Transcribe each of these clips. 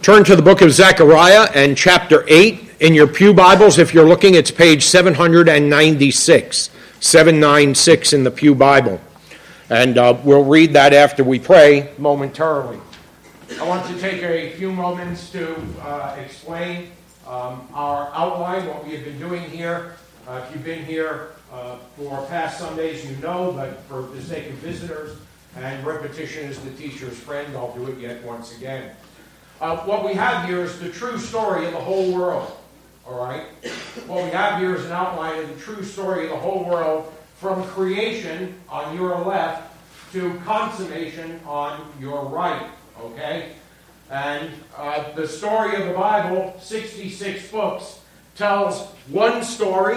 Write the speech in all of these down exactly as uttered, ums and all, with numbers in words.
Turn to the book of Zechariah and chapter eight in your pew Bibles. If you're looking, it's page seven ninety-six, seven ninety-six in the pew Bible. And uh, we'll read that after we pray momentarily. I want to take a few moments to uh, explain um, our outline, what we have been doing here. Uh, if you've been here uh, for past Sundays, you know, but for the sake of visitors, and repetition is the teacher's friend, I'll do it yet once again. Uh, what we have here is the true story of the whole world, all right? What we have here is an outline of the true story of the whole world from creation on your left to consummation on your right, okay? And uh, the story of the Bible, sixty-six books, tells one story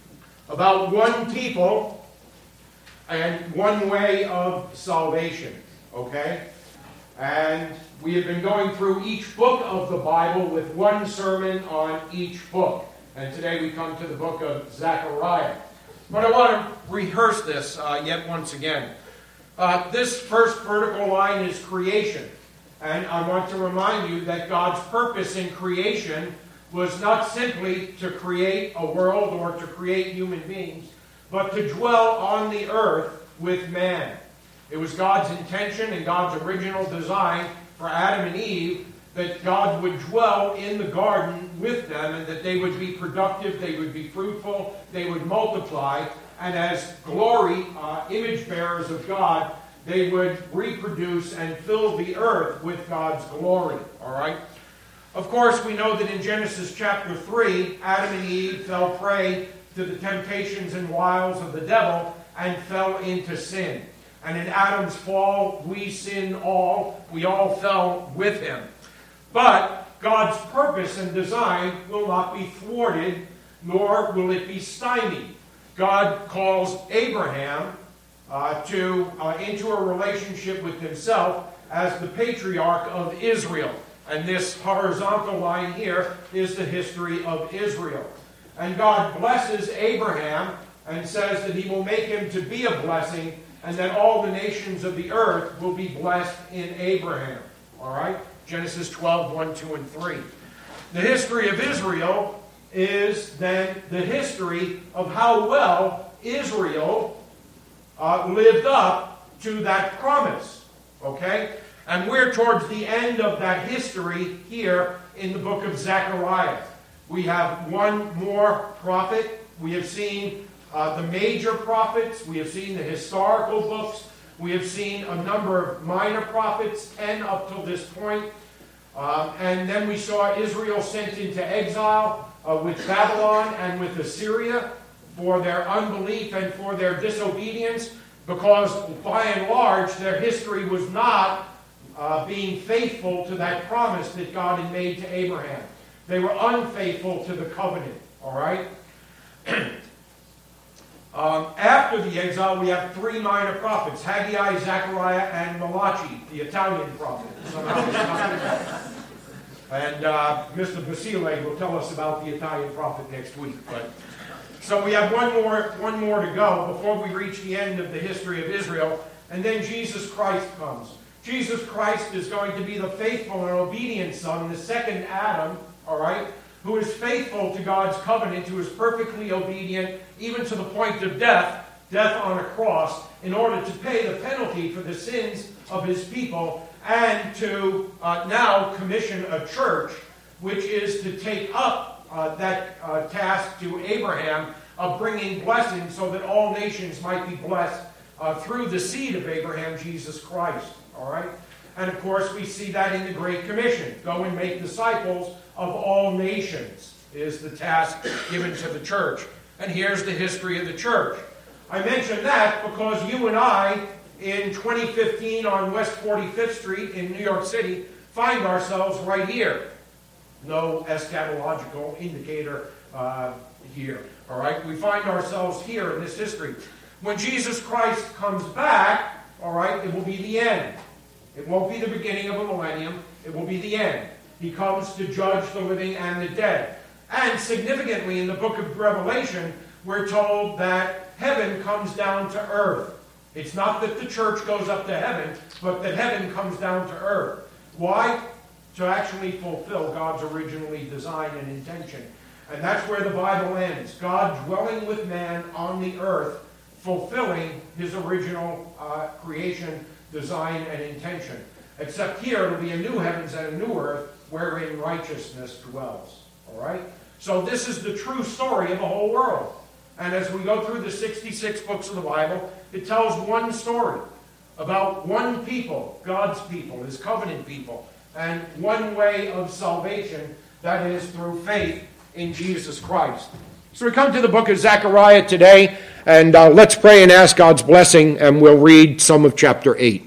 about one people and one way of salvation, okay? And we have been going through each book of the Bible with one sermon on each book. And today we come to the book of Zechariah. But I want to rehearse this uh, yet once again. Uh, this first vertical line is creation. And I want to remind you that God's purpose in creation was not simply to create a world or to create human beings, but to dwell on the earth with man. It was God's intention and God's original design for Adam and Eve that God would dwell in the garden with them and that they would be productive, they would be fruitful, they would multiply, and as glory, uh, image bearers of God, they would reproduce and fill the earth with God's glory. All right? Of course, we know that in Genesis chapter three, Adam and Eve fell prey to the temptations and wiles of the devil and fell into sin. And in Adam's fall, we sinned all. We all fell with him. But God's purpose and design will not be thwarted, nor will it be stymied. God calls Abraham uh, to uh, into a relationship with himself as the patriarch of Israel. And this horizontal line here is the history of Israel. And God blesses Abraham and says that he will make him to be a blessing, and that all the nations of the earth will be blessed in Abraham. All right? Genesis twelve, one, two, and three. The history of Israel is then the history of how well Israel uh, lived up to that promise. Okay? And we're towards the end of that history here in the book of Zechariah. We have one more prophet. We have seen Uh, the major prophets, we have seen the historical books, we have seen a number of minor prophets, ten up till this point. Um, and then we saw Israel sent into exile uh, with Babylon and with Assyria for their unbelief and for their disobedience, because by and large their history was not uh, being faithful to that promise that God had made to Abraham. They were unfaithful to the covenant, all right? Um, after the exile, we have three minor prophets, Haggai, Zechariah, and Malachi, the Italian prophet. And uh, Mister Basile will tell us about the Italian prophet next week. But so we have one more, one more to go before we reach the end of the history of Israel. And then Jesus Christ comes. Jesus Christ is going to be the faithful and obedient Son, the second Adam, all right, who is faithful to God's covenant, who is perfectly obedient, even to the point of death, death on a cross, in order to pay the penalty for the sins of his people, and to uh, now commission a church, which is to take up uh, that uh, task to Abraham of bringing blessing so that all nations might be blessed uh, through the seed of Abraham, Jesus Christ. All right? And of course, we see that in the Great Commission. Go and make disciples of all nations is the task given to the church. And here's the history of the church. I mention that because you and I, in twenty fifteen on West forty-fifth Street in New York City, find ourselves right here. No eschatological indicator uh, here. All right? We find ourselves here in this history. When Jesus Christ comes back, all right, it will be the end. It won't be the beginning of a millennium. It will be the end. He comes to judge the living and the dead. And significantly, in the book of Revelation, we're told that heaven comes down to earth. It's not that the church goes up to heaven, but that heaven comes down to earth. Why? to actually fulfill God's originally design and intention. And that's where the Bible ends. God dwelling with man on the earth, fulfilling his original uh, creation, design, and intention. Except here it'll be a new heavens and a new earth wherein righteousness dwells. All right? So this is the true story of the whole world. And as we go through the sixty-six books of the Bible, it tells one story about one people, God's people, his covenant people, and one way of salvation, that is through faith in Jesus Christ. So we come to the book of Zechariah today, and uh, let's pray and ask God's blessing, and we'll read some of chapter eight.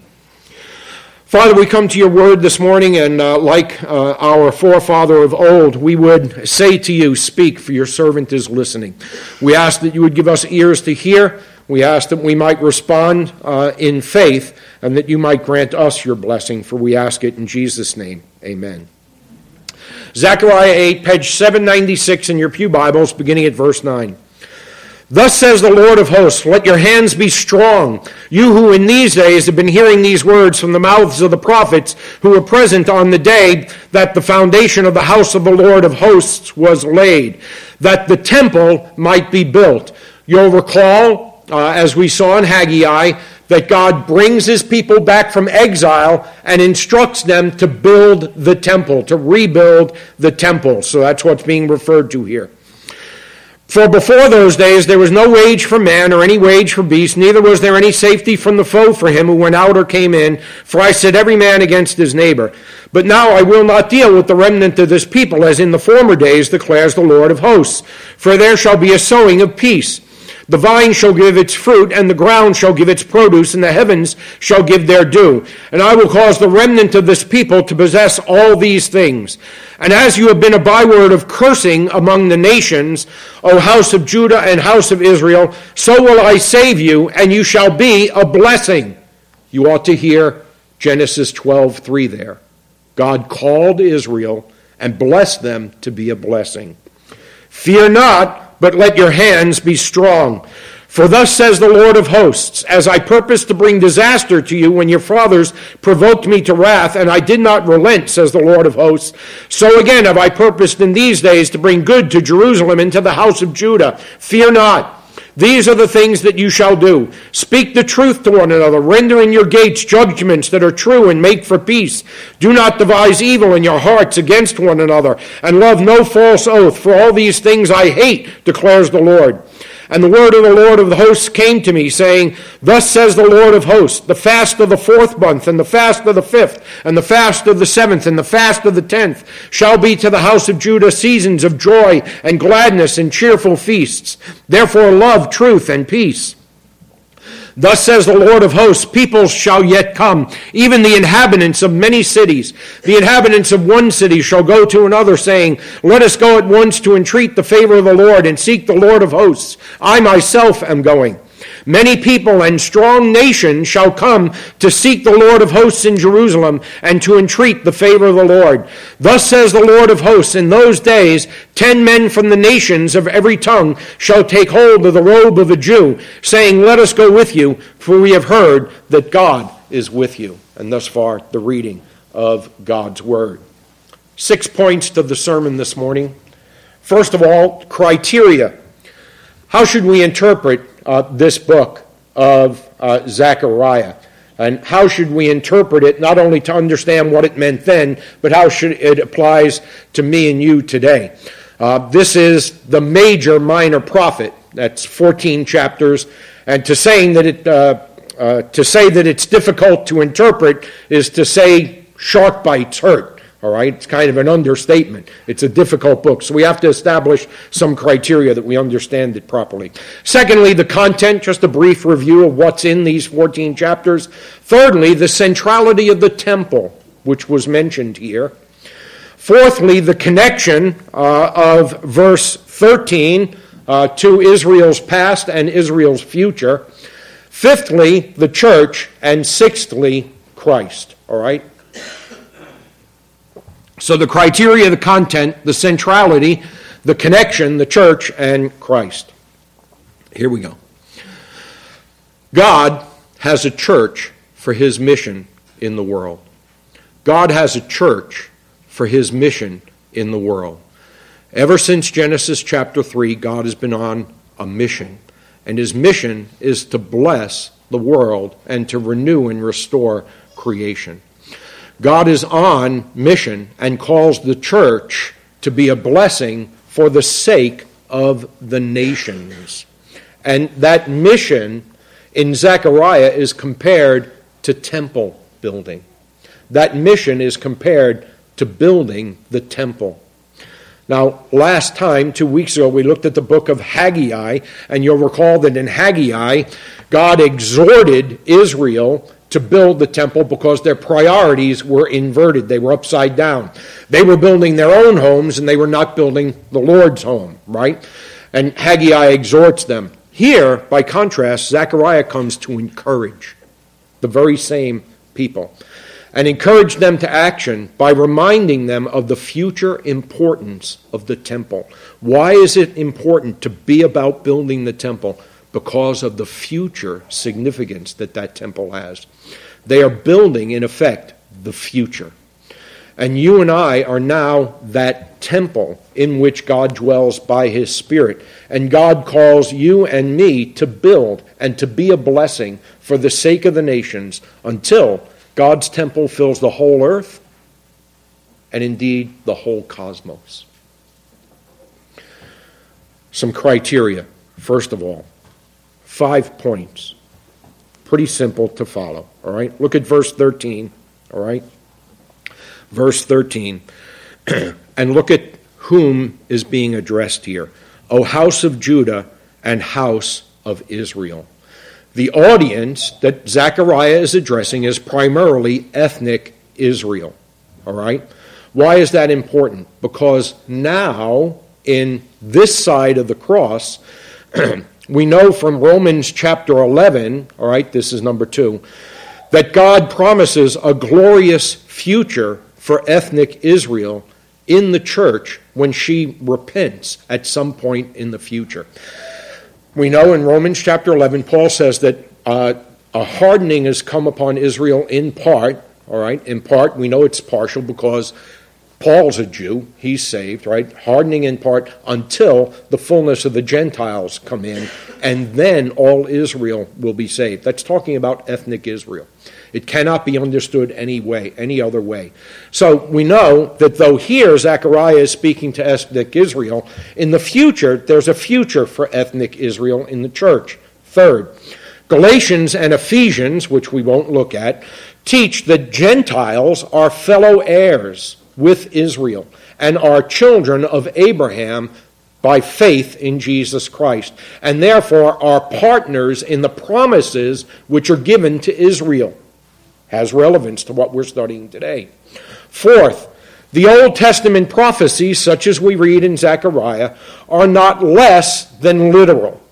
Father, we come to your word this morning, and uh, like uh, our forefather of old, we would say to you, speak, for your servant is listening. We ask that you would give us ears to hear. We ask that we might respond uh, in faith, and that you might grant us your blessing, for we ask it in Jesus' name. Amen. Zechariah eight, page seven ninety-six in your pew Bibles, beginning at verse nine. Thus says the Lord of hosts, let your hands be strong, you who in these days have been hearing these words from the mouths of the prophets who were present on the day that the foundation of the house of the Lord of hosts was laid, that the temple might be built. You'll recall, uh, as we saw in Haggai, that God brings his people back from exile and instructs them to build the temple, to rebuild the temple. So that's what's being referred to here. For before those days there was no wage for man or any wage for beast, neither was there any safety from the foe for him who went out or came in, for I set every man against his neighbor. But now I will not deal with the remnant of this people as in the former days, declares the Lord of hosts. For there shall be a sowing of peace. The vine shall give its fruit, and the ground shall give its produce, and the heavens shall give their due. And I will cause the remnant of this people to possess all these things. And as you have been a byword of cursing among the nations, O house of Judah and house of Israel, so will I save you, and you shall be a blessing. You ought to hear Genesis twelve three there. God called Israel and blessed them to be a blessing. Fear not, but let your hands be strong. For thus says the Lord of hosts, as I purposed to bring disaster to you when your fathers provoked me to wrath, and I did not relent, says the Lord of hosts, so again have I purposed in these days to bring good to Jerusalem and to the house of Judah. Fear not. These are the things that you shall do. Speak the truth to one another. Render in your gates judgments that are true and make for peace. Do not devise evil in your hearts against one another, and love no false oath. For all these things I hate, declares the Lord. And the word of the Lord of the hosts came to me, saying, Thus says the Lord of hosts, the fast of the fourth month, and the fast of the fifth, and the fast of the seventh, and the fast of the tenth, shall be to the house of Judah seasons of joy and gladness and cheerful feasts. Therefore love truth and peace. Thus says the Lord of hosts, peoples shall yet come, even the inhabitants of many cities. The inhabitants of one city shall go to another, saying, Let us go at once to entreat the favor of the Lord and seek the Lord of hosts. I myself am going. Many people and strong nations shall come to seek the Lord of hosts in Jerusalem and to entreat the favor of the Lord. Thus says the Lord of hosts, in those days ten men from the nations of every tongue shall take hold of the robe of a Jew, saying, Let us go with you, for we have heard that God is with you. And thus far, the reading of God's word. Six points to the sermon this morning. First of all, criteria. How should we interpret uh, this book of uh, Zechariah? And how should we interpret it, not only to understand what it meant then, but how should it applies to me and you today? Uh, this is the major minor prophet. That's fourteen chapters. And to saying that it, uh, uh, to say that it's difficult to interpret is to say shark bites hurt. All right, it's kind of an understatement. It's a difficult book, so we have to establish some criteria that we understand it properly. Secondly, the content, just a brief review of what's in these fourteen chapters. Thirdly, the centrality of the temple, which was mentioned here. Fourthly, the connection uh, of verse thirteen uh, to Israel's past and Israel's future. Fifthly, the church. And sixthly, Christ. All right? So the criteria, the content, the centrality, the connection, the church, and Christ. Here we go. God has a church for his mission in the world. God has a church for his mission in the world. Ever since Genesis chapter three, God has been on a mission, and his mission is to bless the world and to renew and restore creation. God is on mission and calls the church to be a blessing for the sake of the nations. And that mission in Zechariah is compared to temple building. That mission is compared to building the temple. Now, last time, two weeks ago, we looked at the book of Haggai, and you'll recall that in Haggai, God exhorted Israel to build the temple because their priorities were inverted. They were upside down. They were building their own homes, and they were not building the Lord's home, right? And Haggai exhorts them. Here, by contrast, Zechariah comes to encourage the very same people and encourage them to action by reminding them of the future importance of the temple. Why is it important to be about building the temple? Because of the future significance that that temple has. They are building, in effect, the future. And you and I are now that temple in which God dwells by his Spirit. And God calls you and me to build and to be a blessing for the sake of the nations until God's temple fills the whole earth and indeed the whole cosmos. Some criteria, first of all. Five points. Pretty simple to follow, all right? Look at verse thirteen, all right? Verse thirteen. And look at whom is being addressed here. O house of Judah and house of Israel. The audience that Zechariah is addressing is primarily ethnic Israel, all right? Why is that important? Because now, in this side of the cross, we know from Romans chapter eleven, all right, this is number two, that God promises a glorious future for ethnic Israel in the church when she repents at some point in the future. We know in Romans chapter eleven, Paul says that uh, a hardening has come upon Israel in part, all right, in part. We know it's partial because Paul's a Jew, he's saved, right? Hardening in part until the fullness of the Gentiles come in, and then all Israel will be saved. That's talking about ethnic Israel. It cannot be understood any way, any other way. So we know that though here Zechariah is speaking to ethnic Israel, in the future there's a future for ethnic Israel in the church. Third, Galatians and Ephesians, which we won't look at, teach that Gentiles are fellow heirs with Israel and are children of Abraham by faith in Jesus Christ, and therefore are partners in the promises which are given to Israel. Has relevance to what we're studying today. Fourth, the Old Testament prophecies, such as we read in Zechariah, are not less than literal.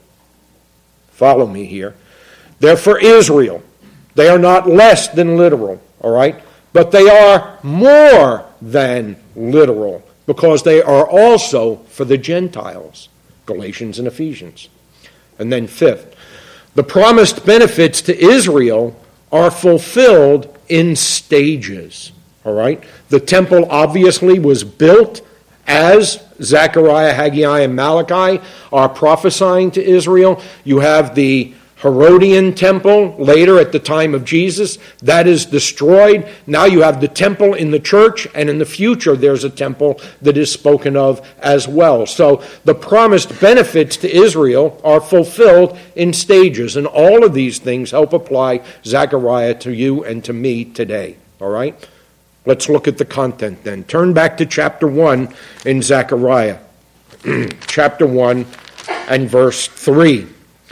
Follow me here. They're for Israel. They are not less than literal, all right? But they are more than literal because they are also for the Gentiles, Galatians and Ephesians. And then fifth, the promised benefits to Israel are fulfilled in stages, all right? The temple obviously was built as Zechariah, Haggai, and Malachi are prophesying to Israel. You have the Herodian temple later at the time of Jesus. That is destroyed. Now you have the temple in the church, and in the future there's a temple that is spoken of as well. So the promised benefits to Israel are fulfilled in stages, and all of these things help apply Zechariah to you and to me today. All right? Let's look at the content then. Turn back to chapter one in Zechariah. Chapter one and verse three.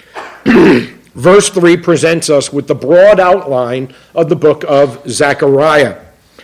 Verse three presents us with the broad outline of the book of Zechariah.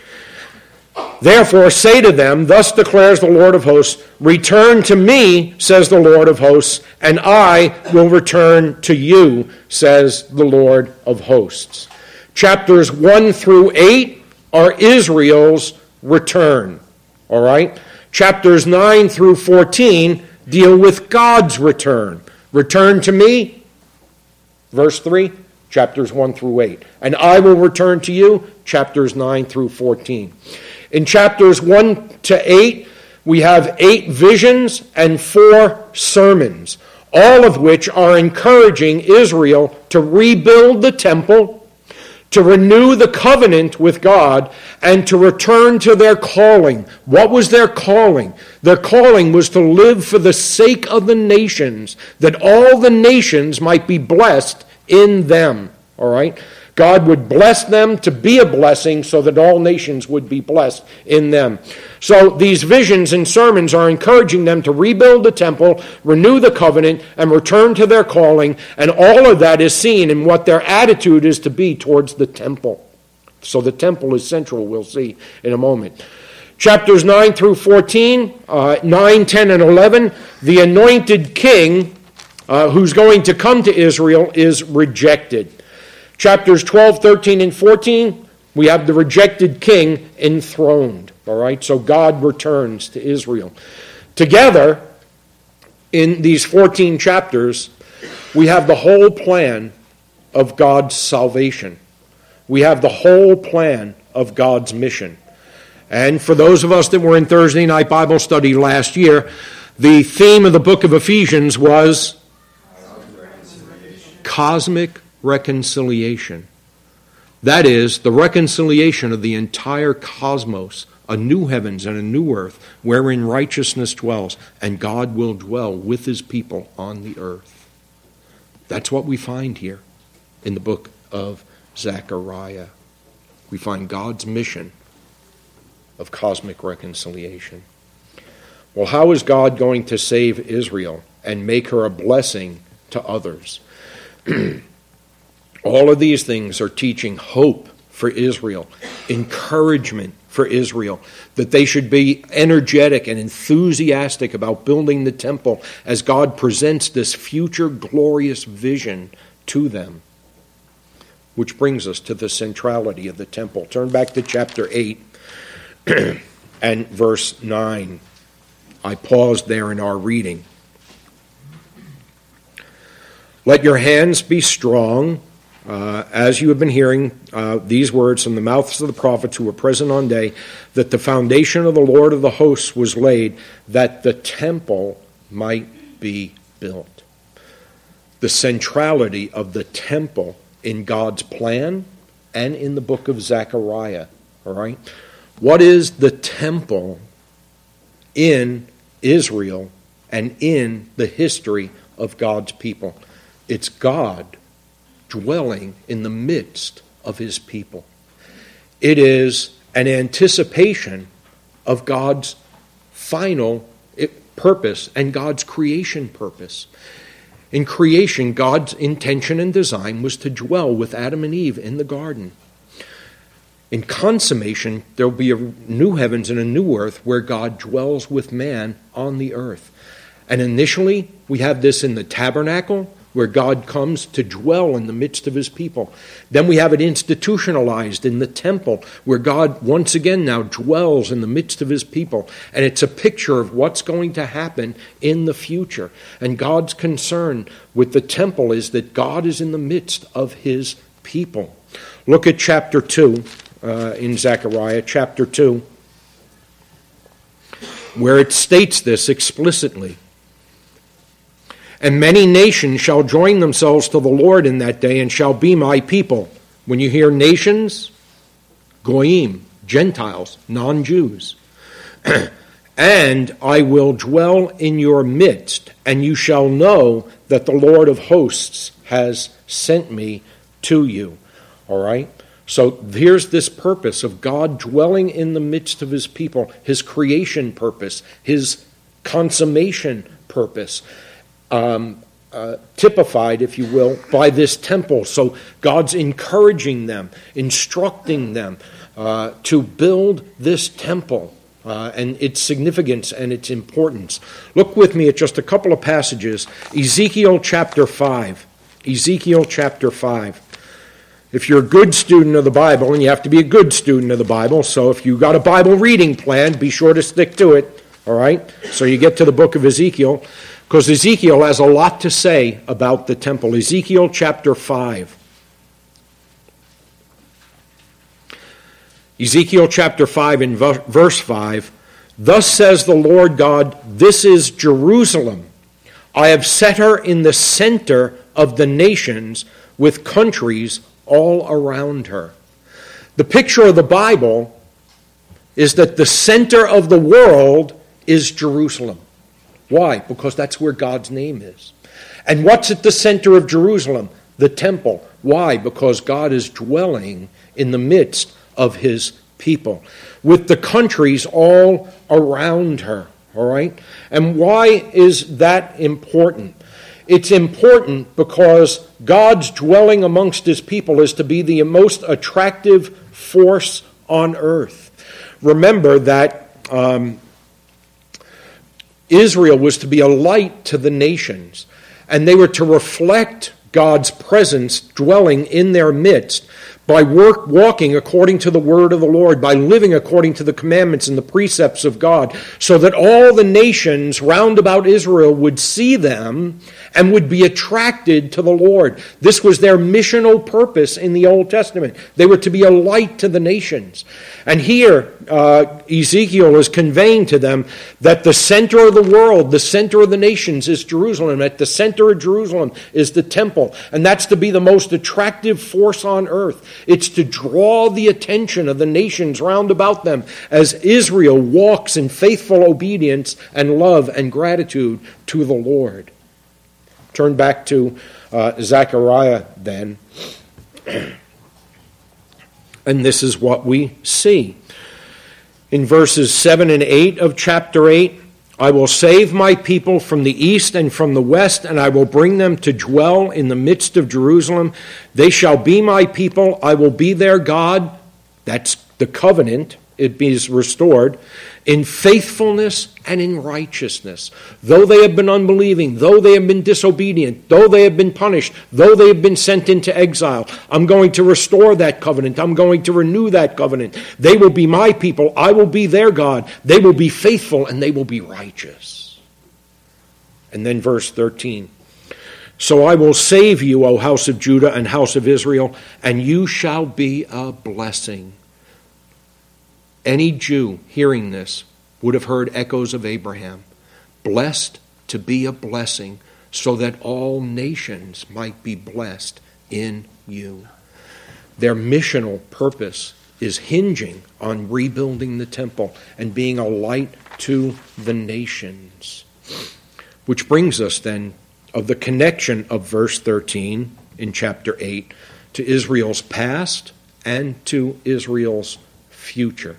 Therefore say to them, thus declares the Lord of hosts, return to me, says the Lord of hosts, and I will return to you, says the Lord of hosts. Chapters one through eight are Israel's return. All right? Chapters nine through fourteen deal with God's return. Return to me, verse three, chapters one through eight. And I will return to you, chapters nine through fourteen. In chapters one to eight, we have eight visions and four sermons, all of which are encouraging Israel to rebuild the temple, to renew the covenant with God, and to return to their calling. What was their calling? Their calling was to live for the sake of the nations, that all the nations might be blessed in them. All right? God would bless them to be a blessing so that all nations would be blessed in them. So these visions and sermons are encouraging them to rebuild the temple, renew the covenant, and return to their calling. And all of that is seen in what their attitude is to be towards the temple. So the temple is central, we'll see in a moment. Chapters nine through fourteen, uh, nine, ten, and eleven, the anointed king uh, who's going to come to Israel is rejected. Chapters twelve, thirteen, and fourteen, we have the rejected king enthroned. All right, so God returns to Israel. Together, in these fourteen chapters, we have the whole plan of God's salvation. We have the whole plan of God's mission. And for those of us that were in Thursday night Bible study last year, the theme of the book of Ephesians was cosmic reconciliation. That is, the reconciliation of the entire cosmos, a new heavens and a new earth, wherein righteousness dwells, and God will dwell with his people on the earth. That's what we find here in the book of Zechariah. We find God's mission of cosmic reconciliation. Well, how is God going to save Israel and make her a blessing to others? All of these things are teaching hope for Israel, encouragement for Israel, that they should be energetic and enthusiastic about building the temple as God presents this future glorious vision to them. Which brings us to the centrality of the temple. Turn back to chapter eight and verse nine. I paused there in our reading. Let your hands be strong, uh, as you have been hearing uh, these words from the mouths of the prophets who were present on day, that the foundation of the Lord of the hosts was laid, that the temple might be built. The centrality of the temple in God's plan and in the book of Zechariah. All right? What is the temple in Israel and in the history of God's people? It's God dwelling in the midst of his people. It is an anticipation of God's final purpose and God's creation purpose. In creation, God's intention and design was to dwell with Adam and Eve in the garden. In consummation, there will be a new heavens and a new earth where God dwells with man on the earth. And initially, we have this in the tabernacle, where God comes to dwell in the midst of his people. Then we have it institutionalized in the temple, where God once again now dwells in the midst of his people. And it's a picture of what's going to happen in the future. And God's concern with the temple is that God is in the midst of his people. Look at chapter two uh, in Zechariah, chapter two, where it states this explicitly. And many nations shall join themselves to the Lord in that day and shall be my people. When you hear nations, goyim, Gentiles, non-Jews. And I will dwell in your midst, and you shall know that the Lord of hosts has sent me to you. All right? So here's this purpose of God dwelling in the midst of his people, his creation purpose, his consummation purpose. Um, uh, typified, if you will, by this temple. So God's encouraging them, instructing them uh, to build this temple uh, and its significance and its importance. Look with me at just a couple of passages. Ezekiel chapter five. Ezekiel chapter five. If you're a good student of the Bible, and you have to be a good student of the Bible, so if you got a Bible reading plan, be sure to stick to it. All right? So you get to the book of Ezekiel. Because Ezekiel has a lot to say about the temple. Ezekiel chapter five. Ezekiel chapter five and verse five, thus says the Lord God, this is Jerusalem. I have set her in the center of the nations with countries all around her. The picture of the Bible is that the center of the world is Jerusalem. Why? Because that's where God's name is. And what's at the center of Jerusalem? The temple. Why? Because God is dwelling in the midst of his people, with the countries all around her. All right? And why is that important? It's important because God's dwelling amongst his people is to be the most attractive force on earth. Remember that um, Israel was to be a light to the nations, and they were to reflect God's presence dwelling in their midst by work, walking according to the word of the Lord, by living according to the commandments and the precepts of God, so that all the nations round about Israel would see them and would be attracted to the Lord. This was their missional purpose in the Old Testament. They were to be a light to the nations. And here, uh, Ezekiel is conveying to them that the center of the world, the center of the nations is Jerusalem. At the center of Jerusalem is the temple. And that's to be the most attractive force on earth. It's to draw the attention of the nations round about them as Israel walks in faithful obedience and love and gratitude to the Lord. Turn back to uh, Zechariah then. And this is what we see. In verses seven and eight of chapter eight, I will save my people from the east and from the west, and I will bring them to dwell in the midst of Jerusalem. They shall be my people. I will be their God. That's the covenant. It is restored in faithfulness and in righteousness. Though they have been unbelieving, though they have been disobedient, though they have been punished, though they have been sent into exile, I'm going to restore that covenant. I'm going to renew that covenant. They will be my people. I will be their God. They will be faithful and they will be righteous. And then verse thirteen. So I will save you, O house of Judah and house of Israel, and you shall be a blessing. Any Jew hearing this would have heard echoes of Abraham. Blessed to be a blessing, so that all nations might be blessed in you. Their missional purpose is hinging on rebuilding the temple and being a light to the nations. Which brings us then of the connection of verse thirteen in chapter eight to Israel's past and to Israel's future.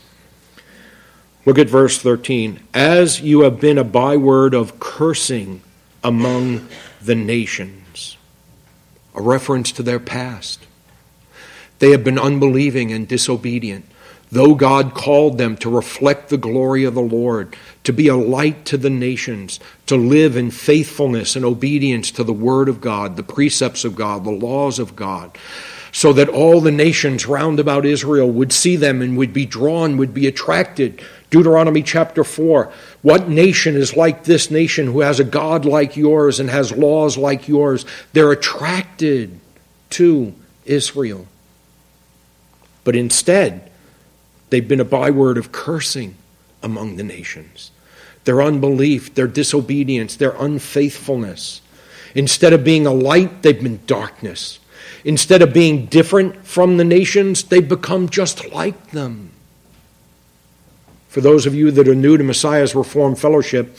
Look at verse thirteen. As you have been a byword of cursing among the nations. A reference to their past. They have been unbelieving and disobedient. Though God called them to reflect the glory of the Lord, to be a light to the nations, to live in faithfulness and obedience to the word of God, the precepts of God, the laws of God, so that all the nations round about Israel would see them and would be drawn, would be attracted. Deuteronomy chapter four. What nation is like this nation who has a God like yours and has laws like yours? They're attracted to Israel. But instead, they've been a byword of cursing among the nations. Their unbelief, their disobedience, their unfaithfulness. Instead of being a light, they've been darkness. Instead of being different from the nations, they've become just like them. For those of you that are new to Messiah's Reformed Fellowship,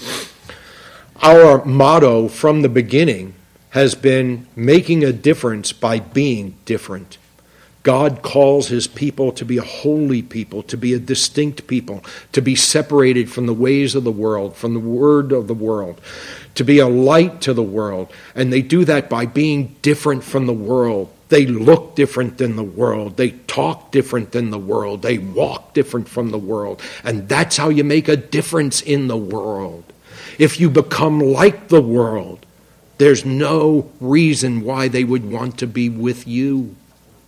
our motto from the beginning has been making a difference by being different. God calls his people to be a holy people, to be a distinct people, to be separated from the ways of the world, from the word of the world, to be a light to the world. And they do that by being different from the world. They look different than the world. They talk different than the world. They walk different from the world. And that's how you make a difference in the world. If you become like the world, there's no reason why they would want to be with you.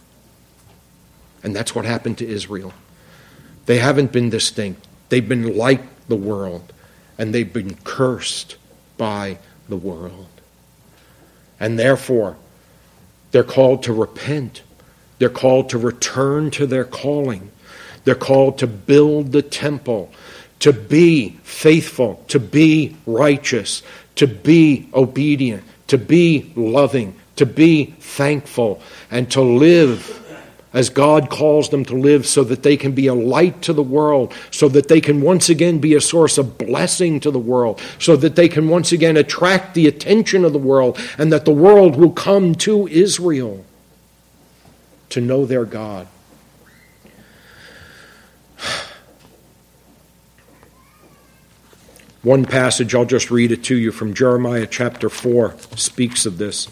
And that's what happened to Israel. They haven't been distinct. They've been like the world. And they've been cursed by the world. And therefore, they're called to repent. They're called to return to their calling, They're called to build the temple, to be faithful, to be righteous, to be obedient, to be loving, to be thankful, and to live as God calls them to live, so that they can be a light to the world, so that they can once again be a source of blessing to the world, so that they can once again attract the attention of the world, and that the world will come to Israel to know their God. One passage, I'll just read it to you, from Jeremiah chapter four, speaks of this.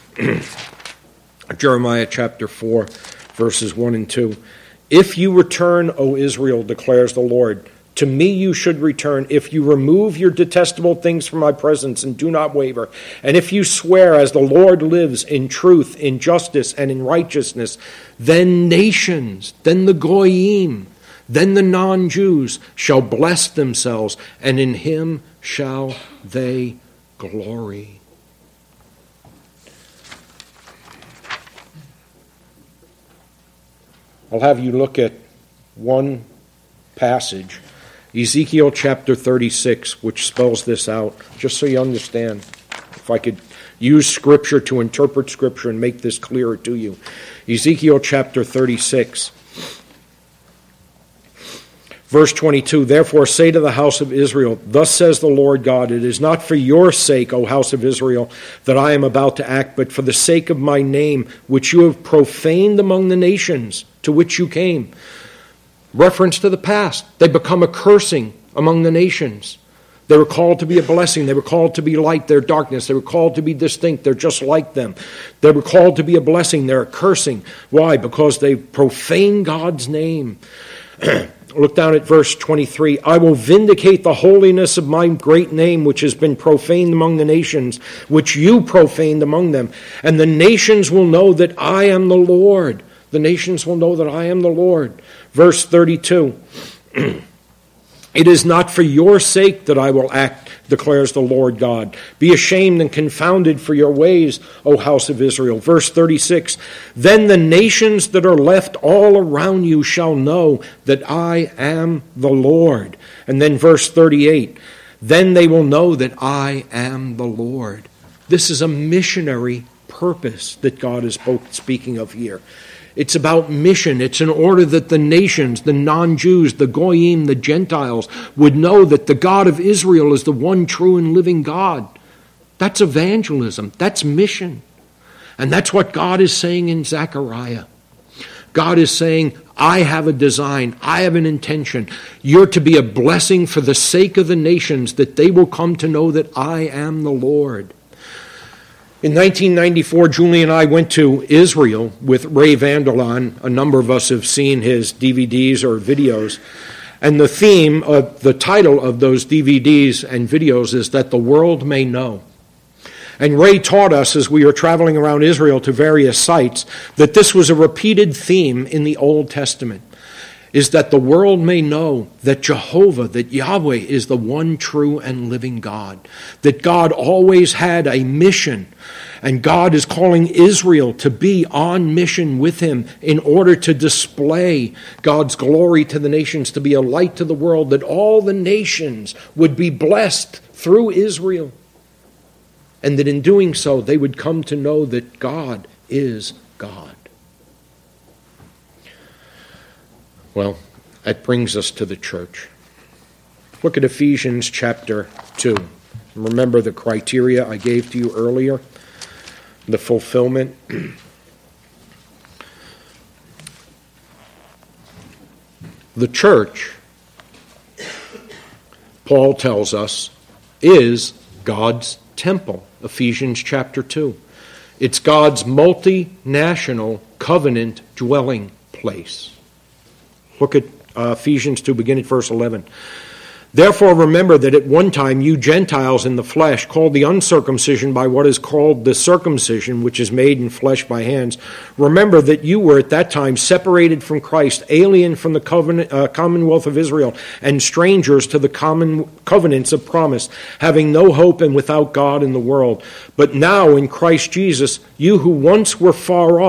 Jeremiah chapter four, verses one and two. If you return, O Israel, declares the Lord, to me you should return, if you remove your detestable things from my presence and do not waver, and if you swear as the Lord lives in truth, in justice, and in righteousness, then nations, then the Goyim, then the non-Jews shall bless themselves, and in him shall they glory. I'll have you look at one passage, Ezekiel chapter thirty-six, which spells this out, just so you understand. If I could use Scripture to interpret Scripture and make this clearer to you. Ezekiel chapter thirty-six, verse twenty-two, therefore say to the house of Israel, thus says the Lord God, it is not for your sake, O house of Israel, that I am about to act, but for the sake of my name, which you have profaned among the nations to which you came. Reference to the past. They become a cursing among the nations. They were called to be a blessing. They were called to be light. They're darkness. They were called to be distinct. They're just like them. They were called to be a blessing. They're a cursing. Why? Because they profane God's name. Look down at verse twenty-three. I will vindicate the holiness of my great name, which has been profaned among the nations, which you profaned among them. And the nations will know that I am the Lord. The nations will know that I am the Lord. Verse thirty-two. It is not for your sake that I will act, declares the Lord God. Be ashamed and confounded for your ways, O house of Israel. Verse thirty-six. Then the nations that are left all around you shall know that I am the Lord. And then verse thirty-eight. Then they will know that I am the Lord. This is a missionary purpose that God is both speaking of here. It's about mission. It's in order that the nations, the non-Jews, the Goyim, the Gentiles, would know that the God of Israel is the one true and living God. That's evangelism. That's mission. And that's what God is saying in Zechariah. God is saying, I have a design. I have an intention. You're to be a blessing for the sake of the nations, that they will come to know that I am the Lord. In nineteen ninety-four, Julie and I went to Israel with Ray Vanderlaan. A number of us have seen his D V Ds or videos. And the theme, of the title of those D V Ds and videos is that the world may know. And Ray taught us as we were traveling around Israel to various sites that this was a repeated theme in the Old Testament, is that the world may know that Jehovah, that Yahweh is the one true and living God, that God always had a mission, and God is calling Israel to be on mission with him in order to display God's glory to the nations, to be a light to the world, that all the nations would be blessed through Israel, and that in doing so they would come to know that God is God. Well, that brings us to the church. Look at Ephesians chapter two. Remember the criteria I gave to you earlier? The fulfillment. The church, Paul tells us, is God's temple. Ephesians chapter two. It's God's multinational covenant dwelling place. Look at uh, Ephesians two, begin at verse eleven. Therefore remember that at one time you Gentiles in the flesh, called the uncircumcision by what is called the circumcision, which is made in flesh by hands, remember that you were at that time separated from Christ, alien from the covenant, uh, commonwealth of Israel, and strangers to the common covenants of promise, having no hope and without God in the world. But now in Christ Jesus, you who once were far off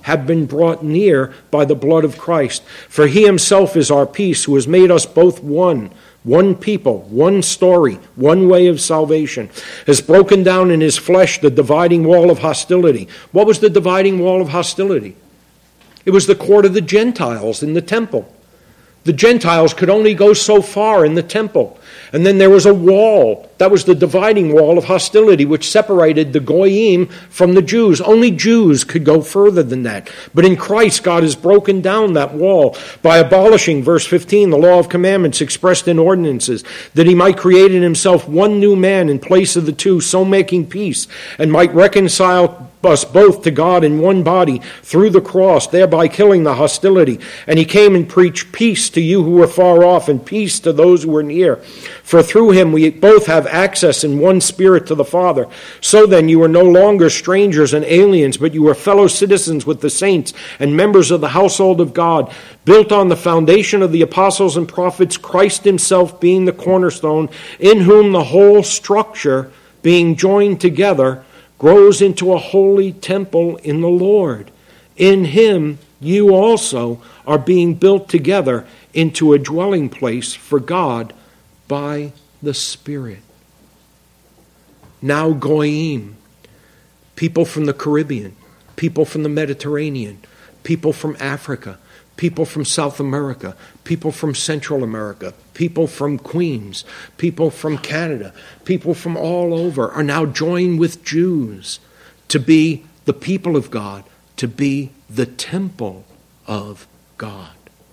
have been brought near by the blood of Christ. For he himself is our peace, who has made us both one, one people, one story, one way of salvation, has broken down in his flesh the dividing wall of hostility. What was the dividing wall of hostility? It was the court of the Gentiles in the temple. The Gentiles could only go so far in the temple. And then there was a wall. That was the dividing wall of hostility, which separated the Goyim from the Jews. Only Jews could go further than that. But in Christ, God has broken down that wall by abolishing, verse fifteen, the law of commandments expressed in ordinances, that he might create in himself one new man in place of the two, so making peace, and might reconcile us both to God in one body through the cross, thereby killing the hostility. And he came and preached peace to you who were far off and peace to those who were near. For through him we both have access in one spirit to the Father. So then you are no longer strangers and aliens, but you are fellow citizens with the saints and members of the household of God, built on the foundation of the apostles and prophets, Christ himself being the cornerstone, in whom the whole structure, being joined together, grows into a holy temple in the Lord. In him you also are being built together into a dwelling place for God by the Spirit. Now Goyim, people from the Caribbean, people from the Mediterranean, people from Africa, people from South America, people from Central America, people from Queens, people from Canada, people from all over are now joined with Jews to be the people of God, to be the temple of God.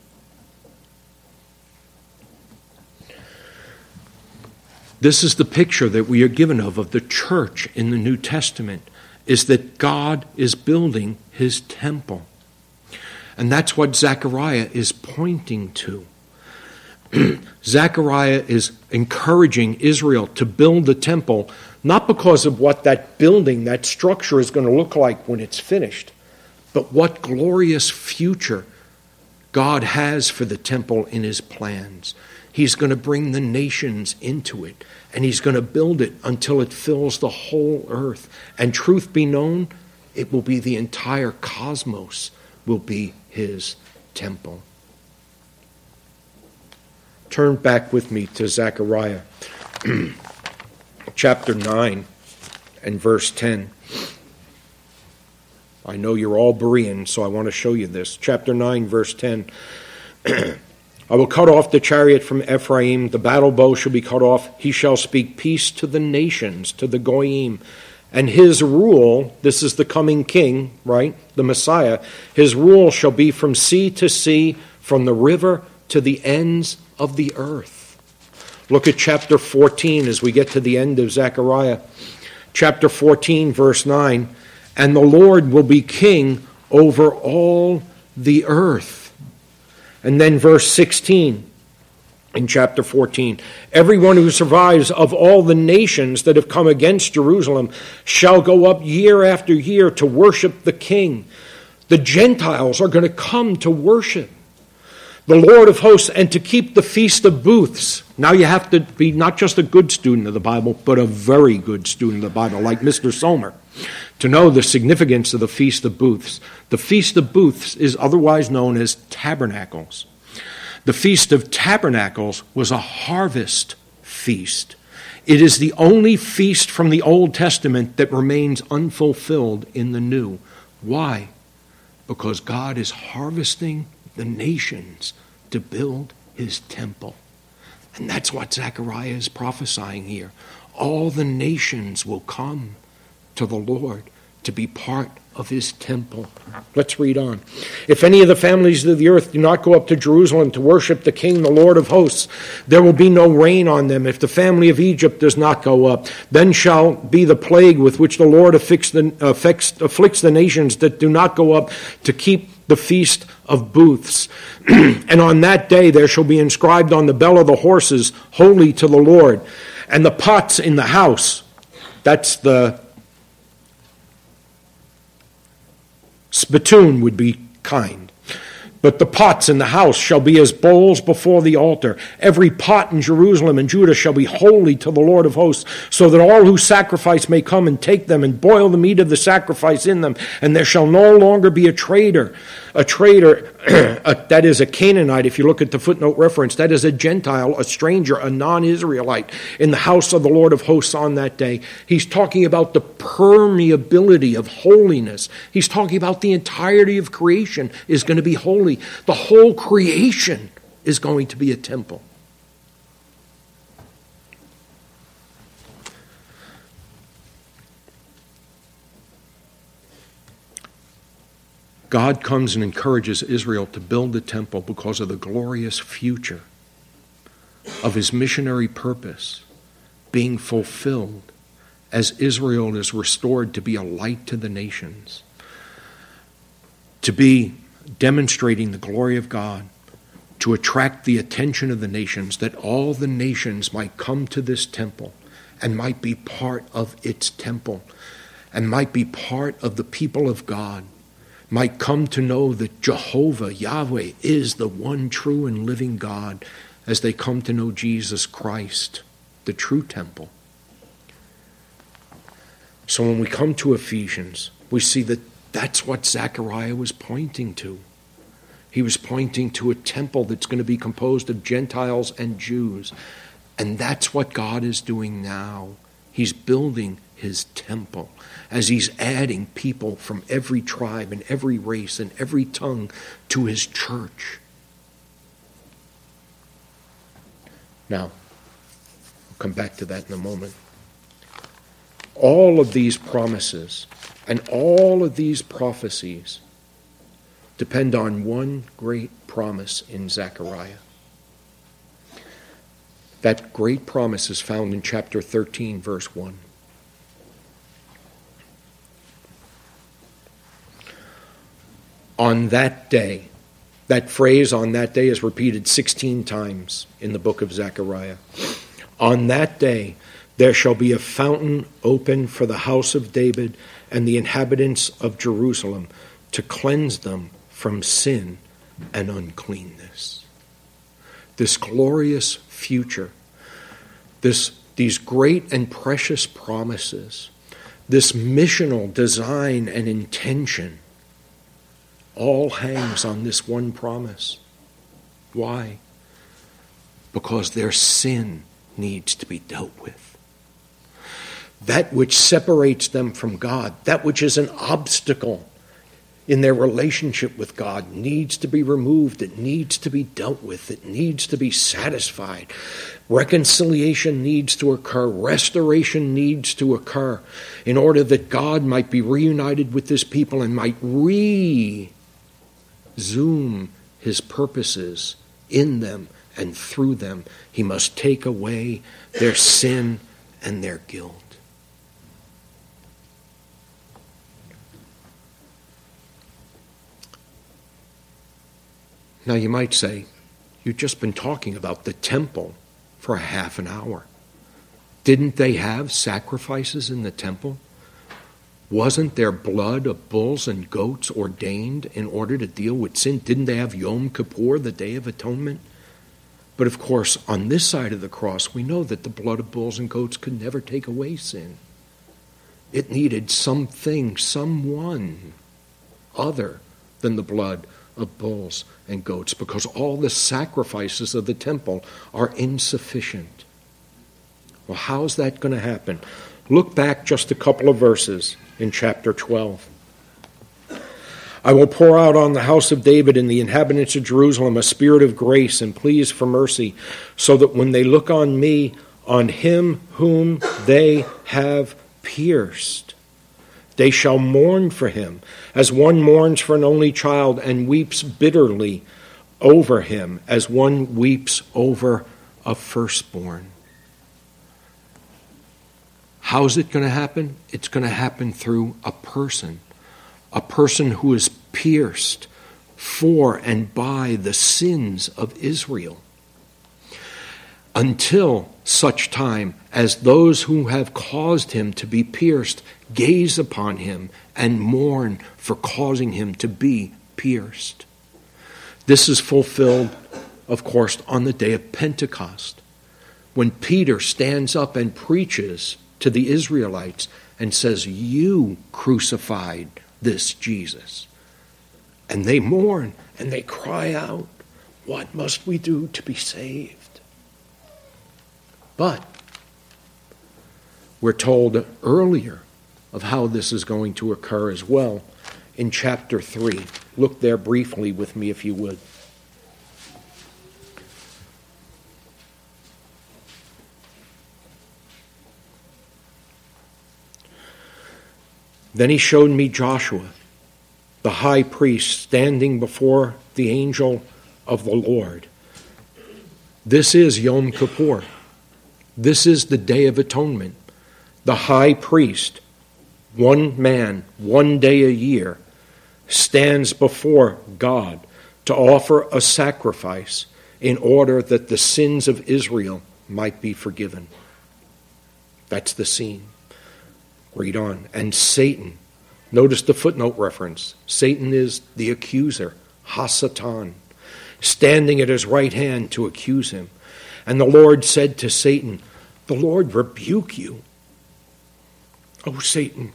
This is the picture that we are given of, of the church in the New Testament, is that God is building his temple. And that's what Zechariah is pointing to. Zechariah is encouraging Israel to build the temple, not because of what that building, that structure is going to look like when it's finished, but what glorious future God has for the temple in his plans. He's going to bring the nations into it, and he's going to build it until it fills the whole earth. And truth be known, it will be the entire cosmos will be his temple. Turn back with me to Zechariah chapter nine and verse ten. I know you're all Berean, so I want to show you this. Chapter nine, verse ten. I will cut off the chariot from Ephraim, the battle bow shall be cut off. He shall speak peace to the nations, to the Goyim. And his rule, this is the coming king, right, the Messiah, his rule shall be from sea to sea, from the river to the ends of the earth. Look at chapter fourteen as we get to the end of Zechariah. Chapter fourteen, verse nine. And the Lord will be king over all the earth. And then verse sixteen in chapter fourteen. Everyone who survives of all the nations that have come against Jerusalem shall go up year after year to worship the king. The Gentiles are going to come to worship the Lord of hosts and to keep the Feast of Booths. Now you have to be not just a good student of the Bible, but a very good student of the Bible, like Mister Somer, to know the significance of the Feast of Booths. The Feast of Booths is otherwise known as Tabernacles. The Feast of Tabernacles was a harvest feast. It is the only feast from the Old Testament that remains unfulfilled in the New. Why? Because God is harvesting the nations to build his temple. And that's what Zechariah is prophesying here. All the nations will come to the Lord to be part of his temple. Let's read on. If any of the families of the earth do not go up to Jerusalem to worship the King, the Lord of hosts, there will be no rain on them. If the family of Egypt does not go up, then shall be the plague with which the Lord afflicts the, affects, afflicts the nations that do not go up to keep the Feast of Booths. And on that day there shall be inscribed on the bell of the horses, holy to the Lord. And the pots in the house, that's the spittoon would be kind. But the pots in the house shall be as bowls before the altar. Every pot in Jerusalem and Judah shall be holy to the Lord of hosts, so that all who sacrifice may come and take them and boil the meat of the sacrifice in them. And there shall no longer be a traitor. A traitor, a, that is a Canaanite, if you look at the footnote reference, that is a Gentile, a stranger, a non-Israelite in the house of the Lord of hosts on that day. He's talking about the permeability of holiness. He's talking about the entirety of creation is going to be holy. The whole creation is going to be a temple. God comes and encourages Israel to build the temple because of the glorious future of his missionary purpose being fulfilled as Israel is restored to be a light to the nations, to be demonstrating the glory of God, to attract the attention of the nations, that all the nations might come to this temple and might be part of its temple and might be part of the people of God, might come to know that Jehovah, Yahweh, is the one true and living God as they come to know Jesus Christ, the true temple. So when we come to Ephesians, we see that that's what Zechariah was pointing to. He was pointing to a temple that's going to be composed of Gentiles and Jews. And that's what God is doing now. He's building his temple as he's adding people from every tribe and every race and every tongue to his church. Now, I'll come back to that in a moment. All of these promises and all of these prophecies depend on one great promise in Zechariah. That great promise is found in chapter thirteen, verse one. On that day, that phrase on that day is repeated sixteen times in the book of Zechariah. On that day, there shall be a fountain open for the house of David and the inhabitants of Jerusalem to cleanse them from sin and uncleanness. This glorious future, this, these great and precious promises, this missional design and intention, all hangs on this one promise. Why? Because their sin needs to be dealt with. That which separates them from God, that which is an obstacle in their relationship with God, needs to be removed. It needs to be dealt with. It needs to be satisfied. Reconciliation needs to occur. Restoration needs to occur in order that God might be reunited with his people and might resume his purposes in them and through them. He must take away their sin and their guilt. Now you might say, you've just been talking about the temple for a half an hour. Didn't they have sacrifices in the temple? Wasn't there blood of bulls and goats ordained in order to deal with sin? Didn't they have Yom Kippur, the Day of Atonement? But of course, on this side of the cross, we know that the blood of bulls and goats could never take away sin. It needed something, someone other than the blood of bulls and goats, because all the sacrifices of the temple are insufficient. Well, how's that going to happen? Look back just a couple of verses in chapter twelve. I will pour out on the house of David and the inhabitants of Jerusalem a spirit of grace and pleas for mercy, so that when they look on me, on him whom they have pierced, they shall mourn for him, as one mourns for an only child and weeps bitterly over him, as one weeps over a firstborn. How's it going to happen? It's going to happen through a person, a person who is pierced for and by the sins of Israel, until such time as those who have caused him to be pierced gaze upon him and mourn for causing him to be pierced. This is fulfilled, of course, on the day of Pentecost, when Peter stands up and preaches to the Israelites and says, "You crucified this Jesus." And they mourn and they cry out, "What must we do to be saved?" But we're told earlier of how this is going to occur as well in chapter three. Look there briefly with me, if you would. Then he showed me Joshua, the high priest, standing before the angel of the Lord. This is Yom Kippur. This is the Day of Atonement. The high priest, one man, one day a year, stands before God to offer a sacrifice in order that the sins of Israel might be forgiven. That's the scene. Read on. And Satan, notice the footnote reference. Satan is the accuser, Hasatan, standing at his right hand to accuse him. And the Lord said to Satan, "The Lord rebuke you. O Satan,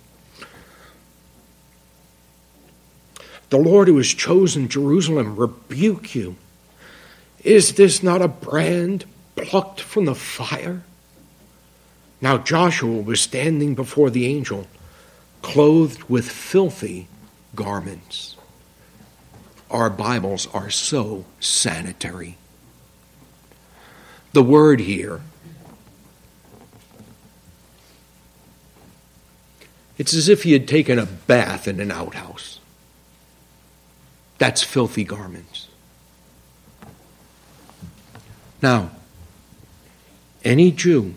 the Lord who has chosen Jerusalem rebuke you. Is this not a brand plucked from the fire?" Now Joshua was standing before the angel, clothed with filthy garments. Our Bibles are so sanitary. The word here, it's as if he had taken a bath in an outhouse. That's filthy garments. Now, any Jew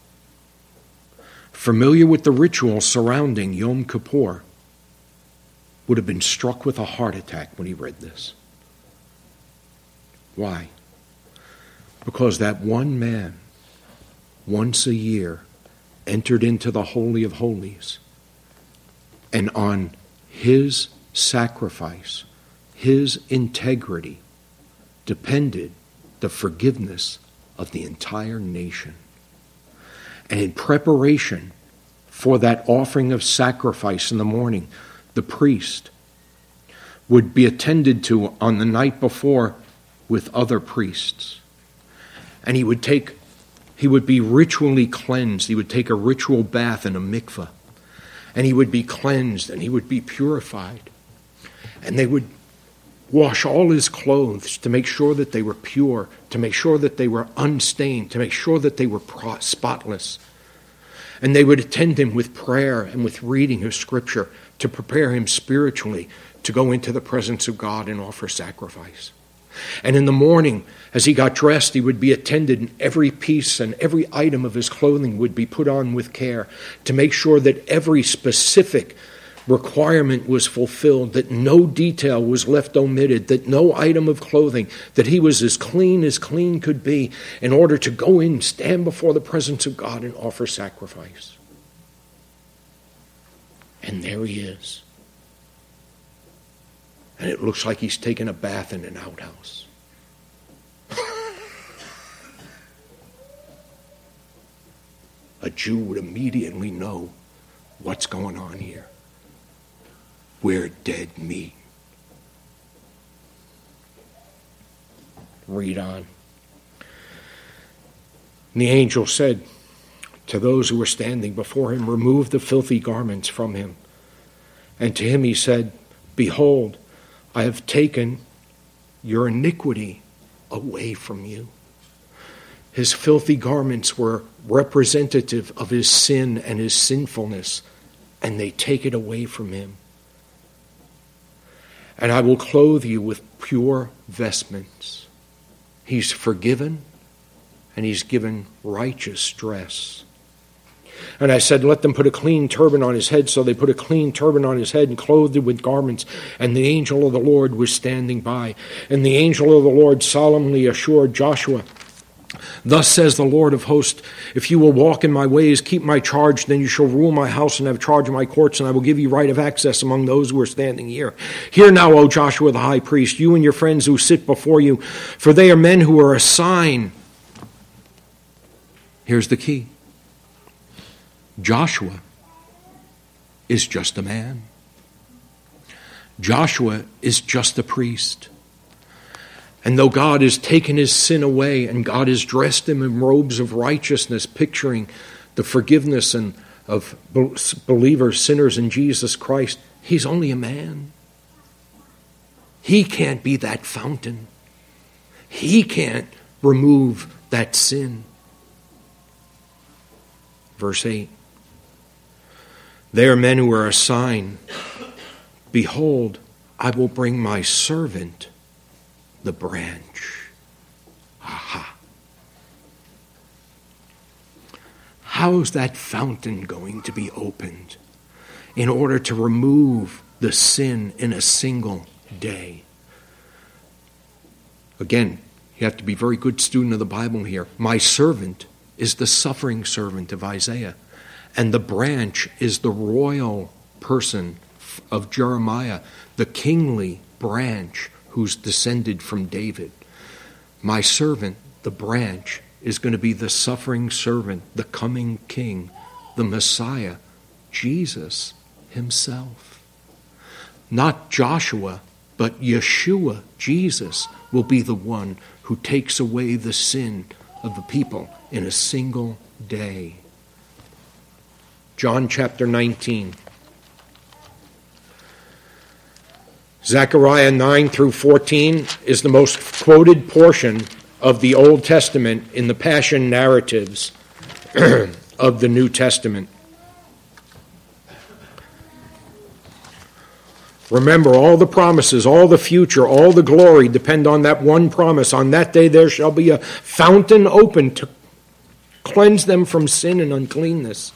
familiar with the ritual surrounding Yom Kippur would have been struck with a heart attack when he read this. Why? Because that one man, once a year, entered into the Holy of Holies, and on his sacrifice, his integrity, depended the forgiveness of the entire nation. And in preparation for that offering of sacrifice in the morning, the priest would be attended to on the night before with other priests. And he would take, he would be ritually cleansed. He would take a ritual bath in a mikveh. And he would be cleansed and he would be purified. And they would wash all his clothes to make sure that they were pure, to make sure that they were unstained, to make sure that they were spotless. And they would attend him with prayer and with reading of Scripture to prepare him spiritually to go into the presence of God and offer sacrifice. And in the morning, as he got dressed, he would be attended, and every piece and every item of his clothing would be put on with care to make sure that every specific requirement was fulfilled, that no detail was left omitted, that no item of clothing, that he was as clean as clean could be in order to go in, stand before the presence of God and offer sacrifice. And there he is. And it looks like he's taken a bath in an outhouse. A Jew would immediately know what's going on here. We're dead meat. Read on. And the angel said to those who were standing before him, "Remove the filthy garments from him." And to him he said, "Behold, I have taken your iniquity away from you." His filthy garments were representative of his sin and his sinfulness, and they take it away from him. "And I will clothe you with pure vestments." He's forgiven, and he's given righteous dress. And I said, "Let them put a clean turban on his head." So they put a clean turban on his head and clothed him with garments. And the angel of the Lord was standing by. And the angel of the Lord solemnly assured Joshua, Thus says the Lord of hosts, if you will walk in my ways, keep my charge, then you shall rule my house and have charge of my courts, and I will give you right of access among those who are standing here. Hear now, O Joshua the high priest, you and your friends who sit before you, for they are men who are a sign. Here's the key. Joshua is just a man. Joshua is just a priest. And though God has taken his sin away and God has dressed him in robes of righteousness, picturing the forgiveness and of believers, sinners in Jesus Christ, he's only a man. He can't be that fountain. He can't remove that sin. Verse eight. They are men who are a sign. Behold, I will bring my servant, the branch. Aha. How is that fountain going to be opened in order to remove the sin in a single day? Again, you have to be a very good student of the Bible here. My servant is the suffering servant of Isaiah, and the branch is the royal person of Jeremiah, the kingly branch who's descended from David. My servant, the branch, is going to be the suffering servant, the coming king, the Messiah, Jesus himself. Not Joshua, but Yeshua, Jesus, will be the one who takes away the sin of the people in a single day. John chapter nineteen. Zechariah nine through fourteen is the most quoted portion of the Old Testament in the Passion narratives of the New Testament. Remember, all the promises, all the future, all the glory depend on that one promise. On that day there shall be a fountain open to cleanse them from sin and uncleanness.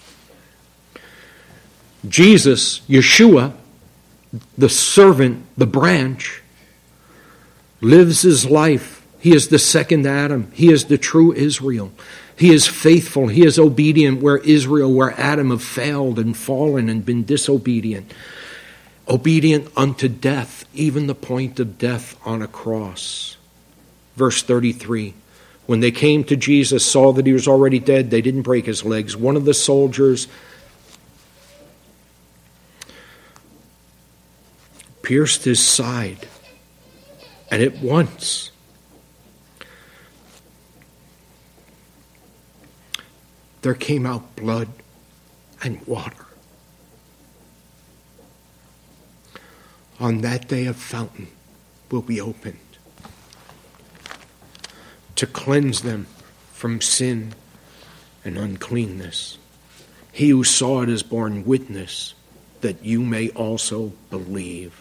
Jesus, Yeshua, the servant, the branch, lives his life. He is the second Adam. He is the true Israel. He is faithful. He is obedient where Israel, where Adam have failed and fallen and been disobedient. Obedient unto death, even the point of death on a cross. Verse thirty-three. When they came to Jesus, saw that he was already dead, they didn't break his legs. One of the soldiers pierced his side, and at once there came out blood and water. On that day a fountain will be opened to cleanse them from sin and uncleanness. He who saw it is borne witness that you may also believe.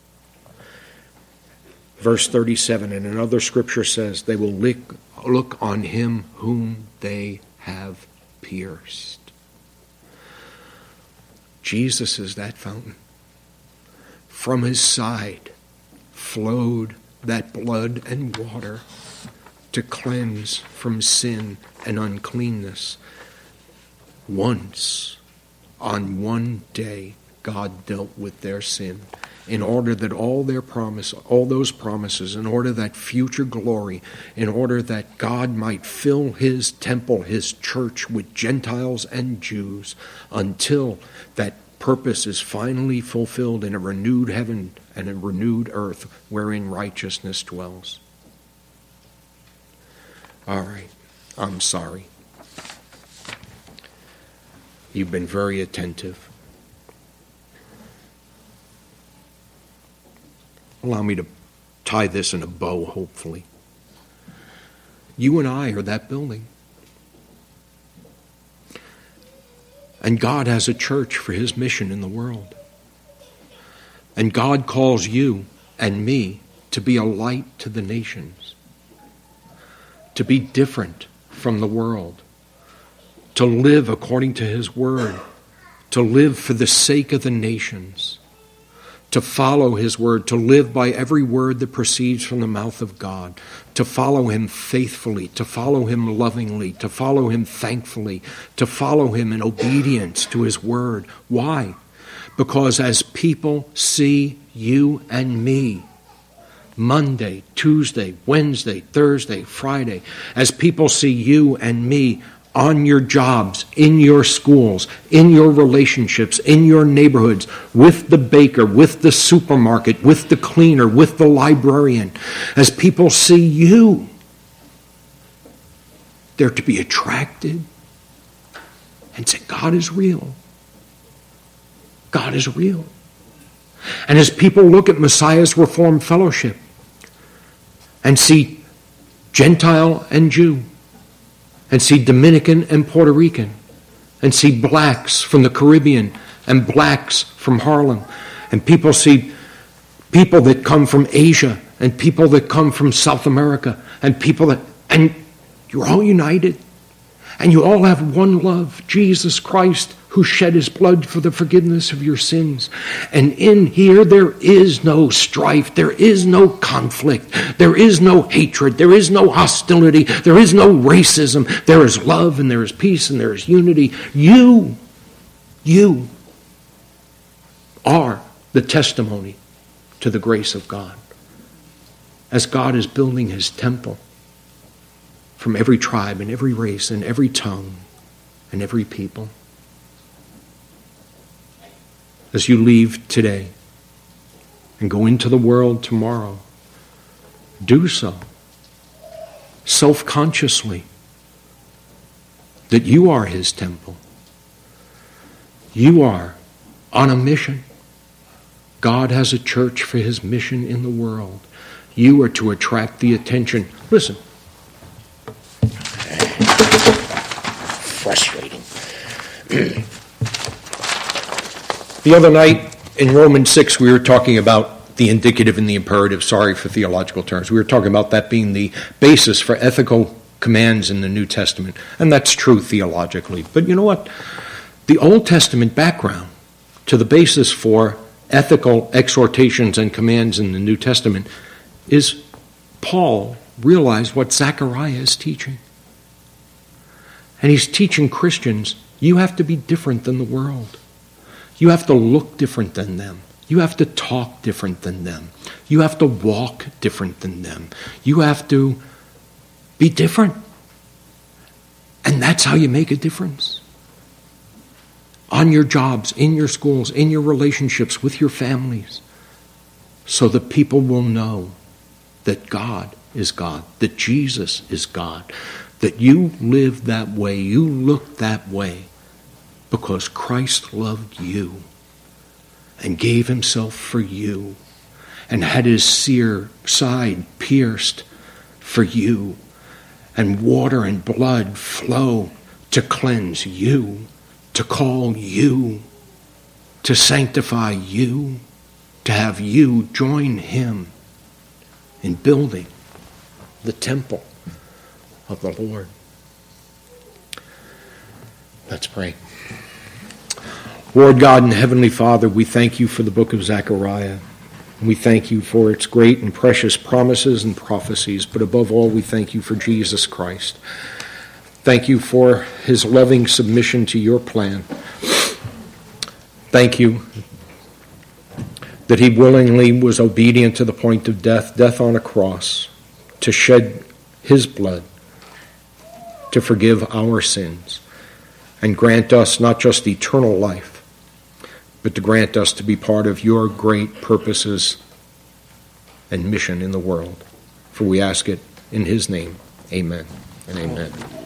Verse thirty-seven, and another scripture says, they will look, look on him whom they have pierced. Jesus is that fountain. From his side flowed that blood and water to cleanse from sin and uncleanness. Once, on one day, God dealt with their sin in order that all their promise, all those promises, in order that future glory, in order that God might fill his temple, his church with Gentiles and Jews until that purpose is finally fulfilled in a renewed heaven and a renewed earth wherein righteousness dwells. All right, I'm sorry. You've been very attentive. Allow me to tie this in a bow, hopefully. You and I are that building. And God has a church for his mission in the world. And God calls you and me to be a light to the nations, to be different from the world, to live according to his word, to live for the sake of the nations, to follow his word, to live by every word that proceeds from the mouth of God, to follow him faithfully, to follow him lovingly, to follow him thankfully, to follow him in obedience to his word. Why? Because as people see you and me, Monday, Tuesday, Wednesday, Thursday, Friday, as people see you and me on your jobs, in your schools, in your relationships, in your neighborhoods, with the baker, with the supermarket, with the cleaner, with the librarian, as people see you, they're to be attracted and say, God is real. God is real. And as people look at Messiah's Reformed Fellowship and see Gentile and Jew, and see Dominican and Puerto Rican, and see blacks from the Caribbean and blacks from Harlem, and people see people that come from Asia and people that come from South America, and people that, and you're all united, and you all have one love, Jesus Christ, who shed his blood for the forgiveness of your sins. And in here there is no strife, there is no conflict, there is no hatred, there is no hostility, there is no racism. There is love and there is peace and there is unity. You, you are the testimony to the grace of God. As God is building his temple from every tribe and every race and every tongue and every people. As you leave today and go into the world tomorrow, do so self-consciously that you are his temple. You are on a mission. God has a church for his mission in the world. You are to attract the attention. Listen. Frustrating. The other night in Romans six, we were talking about the indicative and the imperative. Sorry for theological terms. We were talking about that being the basis for ethical commands in the New Testament. And that's true theologically. But you know what? The Old Testament background to the basis for ethical exhortations and commands in the New Testament is Paul realized what Zechariah is teaching. And he's teaching Christians, you have to be different than the world. You have to look different than them. You have to talk different than them. You have to walk different than them. You have to be different. And that's how you make a difference. On your jobs, in your schools, in your relationships, with your families. So that people will know that God is God, that Jesus is God, that you live that way, you look that way, because Christ loved you and gave himself for you and had his sear side pierced for you, and water and blood flow to cleanse you, to call you, to sanctify you, to have you join him in building the temple of the Lord. Let's pray. Lord God and Heavenly Father, we thank you for the book of Zechariah. We thank you for its great and precious promises and prophecies, but above all, we thank you for Jesus Christ. Thank you for his loving submission to your plan. Thank you that he willingly was obedient to the point of death, death on a cross, to shed his blood, to forgive our sins, and grant us not just eternal life, but to grant us to be part of your great purposes and mission in the world. For we ask it in his name. Amen and amen.